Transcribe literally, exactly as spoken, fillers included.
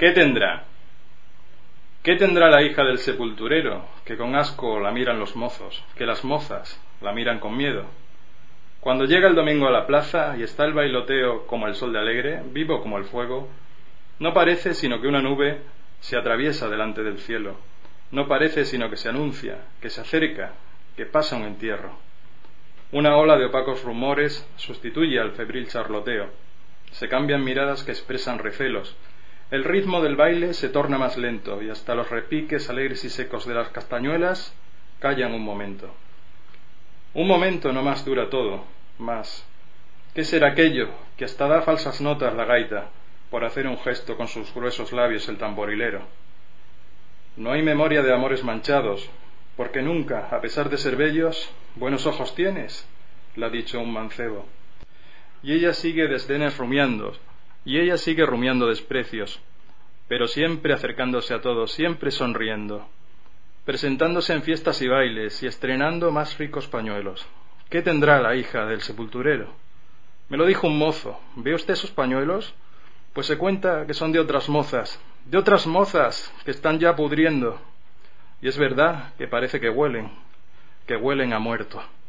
¿Qué tendrá? ¿Qué tendrá la hija del sepulturero, que con asco la miran los mozos, que las mozas la miran con miedo? Cuando llega el domingo a la plaza y está el bailoteo como el sol de alegre, vivo como el fuego, no parece sino que una nube se atraviesa delante del cielo, no parece sino que se anuncia, que se acerca, que pasa un entierro. Una ola de opacos rumores sustituye al febril charloteo, se cambian miradas que expresan recelos, el ritmo del baile se torna más lento y hasta los repiques alegres y secos de las castañuelas callan un momento. Un momento no más dura todo, mas ¿qué será aquello que hasta da falsas notas la gaita por hacer un gesto con sus gruesos labios el tamborilero? No hay memoria de amores manchados, porque nunca, a pesar de ser bellos, buenos ojos tienes, le ha dicho un mancebo. Y ella sigue desdenes rumiando, y ella sigue rumiando desprecios, pero siempre acercándose a todos, siempre sonriendo, presentándose en fiestas y bailes y estrenando más ricos pañuelos. ¿Qué tendrá la hija del sepulturero? Me lo dijo un mozo. ¿Ve usted esos pañuelos? Pues se cuenta que son de otras mozas, de otras mozas que están ya pudriendo. Y es verdad que parece que huelen, que huelen a muerto.